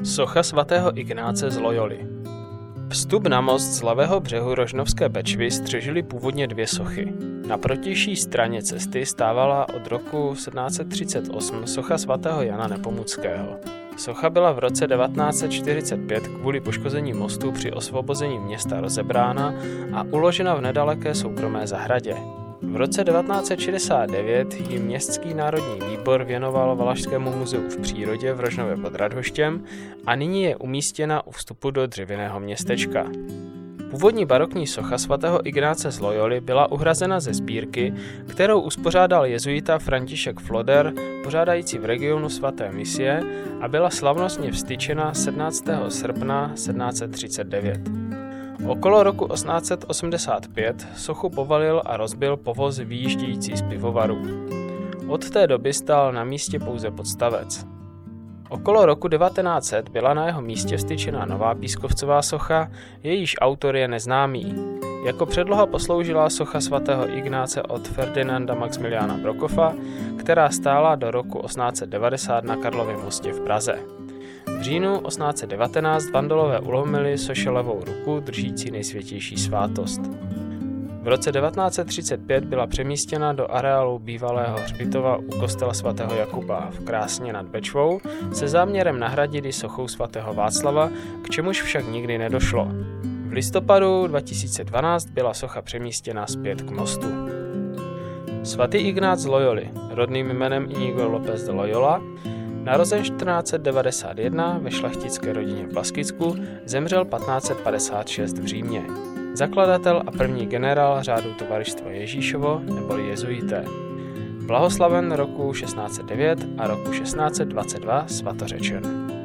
Socha svatého Ignáce z Loyoly. Vstup na most z levého břehu Rožnovské Bečvy střežily původně dvě sochy. Na protější straně cesty stávala od roku 1738 socha svatého Jana Nepomuckého. Socha byla v roce 1945 kvůli poškození mostu při osvobození města rozebrána a uložena v nedaleké soukromé zahradě. V roce 1969 ji Městský národní výbor věnoval Valašskému muzeu v přírodě v Rožnově pod Radhoštěm a nyní je umístěna u vstupu do dřevěného městečka. Původní barokní socha svatého Ignáce z Loyoly byla uhrazena ze sbírky, kterou uspořádal jezuita František Floder, pořádající v regionu svaté misie, a byla slavnostně vztyčena 17. srpna 1739. Okolo roku 1885 sochu povalil a rozbil povoz vyjíždějící z pivovarů. Od té doby stál na místě pouze podstavec. Okolo roku 1900 byla na jeho místě vztyčena nová pískovcová socha, jejíž autor je neznámý. Jako předloha posloužila socha svatého Ignáce od Ferdinanda Maxmiliána Brokofa, která stála do roku 1890 na Karlově mostě v Praze. V říjnu 1819 vandalové ulomili soše levou ruku držící nejsvětější svátost. V roce 1935 byla přemístěna do areálu bývalého hřbitova u kostela svatého Jakuba v Krásně nad Bečvou se záměrem nahradit ji sochou svatého Václava, k čemuž však nikdy nedošlo. V listopadu 2012 byla socha přemístěna zpět k mostu. Svatý Ignác z Loyoly, rodným jménem Inigo López de Loyola, narozen 1491 ve šlechtické rodině v Baskicku, zemřel 1556 v Římě. Zakladatel a první generál řádu Tovaristva Ježíšovo neboli jezuité. Blahoslaven roku 1609 a roku 1622 svatořečen.